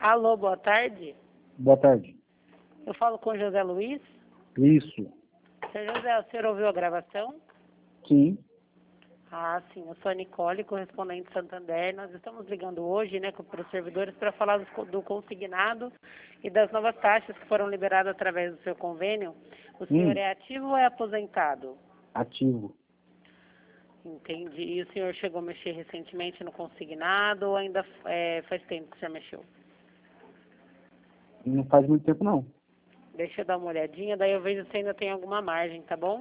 Alô, boa tarde. Boa tarde. Eu falo com José Luiz. Isso. Seu José, o senhor ouviu a gravação? Sim. Ah, sim. Eu sou a Nicole, correspondente Santander. Nós estamos ligando hoje, para os servidores para falar do consignado e das novas taxas que foram liberadas através do seu convênio. O senhor é ativo ou é aposentado? Ativo. Entendi. E o senhor chegou a mexer recentemente no consignado ou ainda faz tempo que o senhor mexeu? Não faz muito tempo, não. Deixa eu dar uma olhadinha, daí eu vejo se ainda tem alguma margem, tá bom?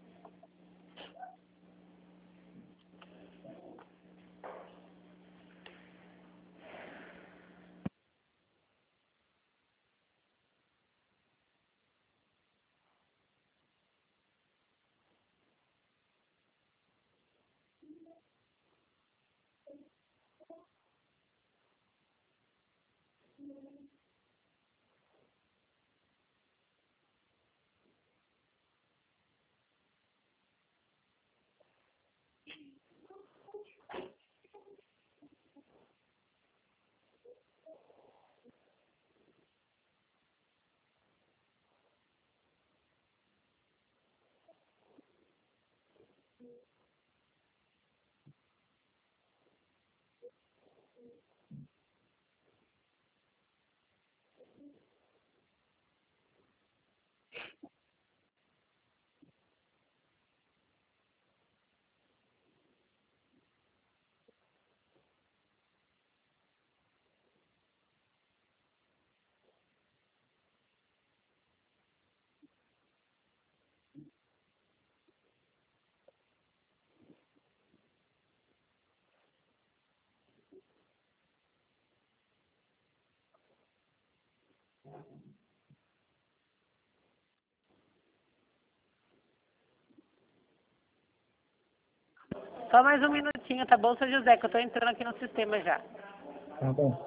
Só mais um minutinho, tá bom, seu José, que eu tô entrando aqui no sistema já. Tá bom.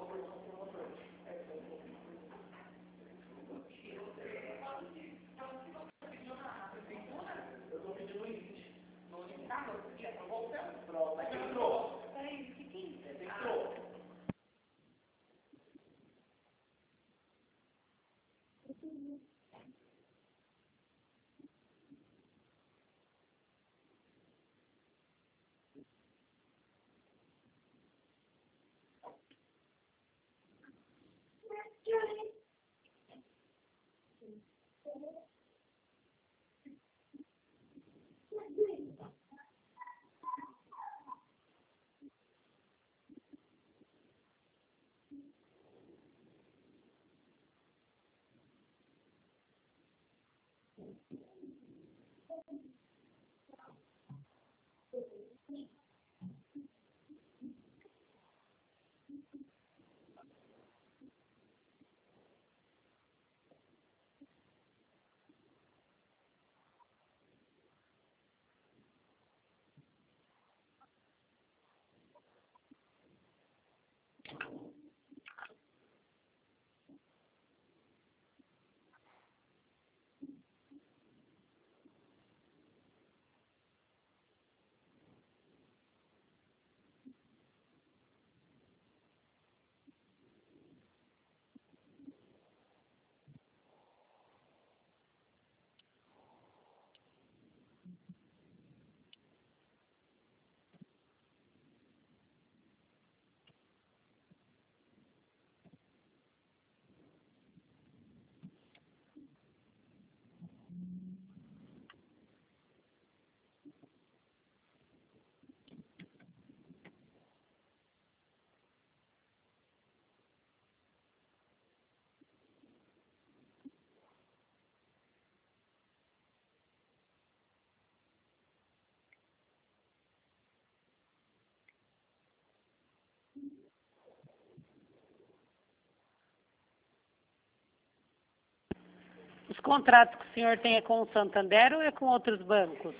Os contratos que o senhor tem é com o Santander ou é com outros bancos?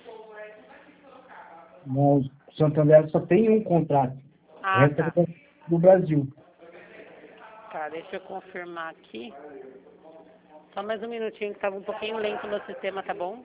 Não, o Santander só tem um contrato. O Ah, resto tá. é do Brasil. Tá, deixa eu confirmar aqui. Só mais um minutinho, que estava um pouquinho lento no sistema, tá bom?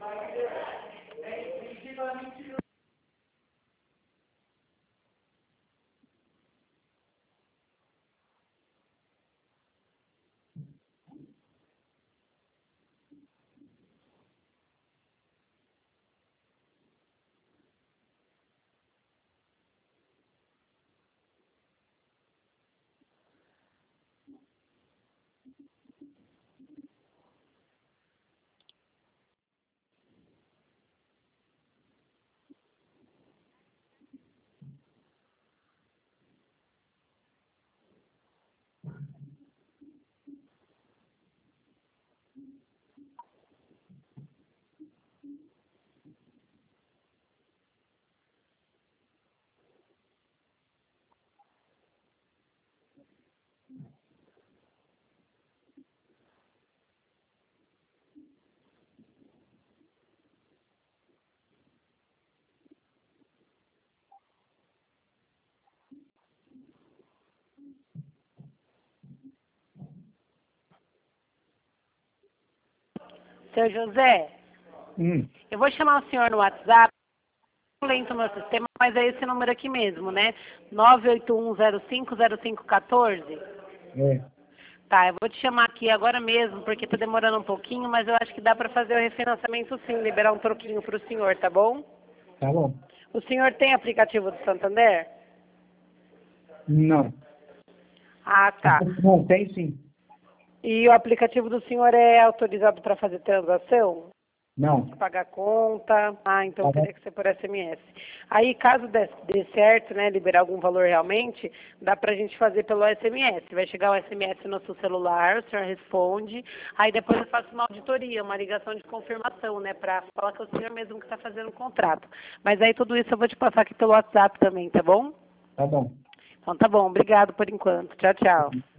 Seu José, eu vou chamar o senhor no WhatsApp, lento no meu sistema, mas é esse número aqui mesmo, né? 981050514. É. Tá, eu vou te chamar aqui agora mesmo, porque tá demorando um pouquinho, mas eu acho que dá para fazer o refinanciamento sim, liberar um troquinho pro senhor, tá bom? Tá bom. O senhor tem aplicativo do Santander? Não. Ah, tá. Não, tem sim. E o aplicativo do senhor é autorizado para fazer transação? Não. Pagar conta? Ah, então Tá bom. teria que ser por SMS. Aí, caso dê certo, né, liberar algum valor realmente, dá pra gente fazer pelo SMS. Vai chegar o SMS no seu celular, o senhor responde, aí depois eu faço uma auditoria, uma ligação de confirmação, né, pra falar que é o senhor mesmo que está fazendo o contrato. Mas aí tudo isso eu vou te passar aqui pelo WhatsApp também, tá bom? Tá bom. Então tá bom, obrigado por enquanto. Tchau, tchau.